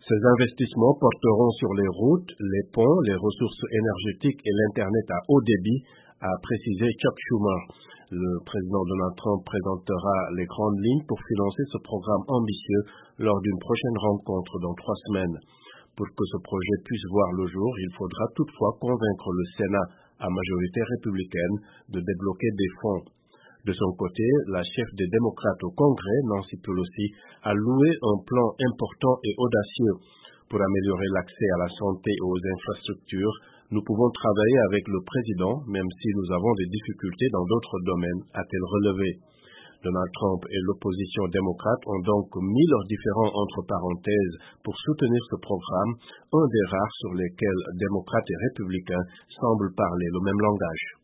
Ces investissements porteront sur les routes, les ponts, les ressources énergétiques et l'Internet à haut débit, a précisé Chuck Schumer. Le président Donald Trump présentera les grandes lignes pour financer ce programme ambitieux lors d'une prochaine rencontre dans 3 semaines. Pour que ce projet puisse voir le jour, il faudra toutefois convaincre le Sénat à majorité républicaine de débloquer des fonds. De son côté, la chef des démocrates au Congrès, Nancy Pelosi, a loué un plan important et audacieux. Pour améliorer l'accès à la santé et aux infrastructures, nous pouvons travailler avec le président, même si nous avons des difficultés dans d'autres domaines, a-t-elle relevé. Donald Trump et l'opposition démocrate ont donc mis leurs différends entre parenthèses pour soutenir ce programme, un des rares sur lesquels démocrates et républicains semblent parler le même langage.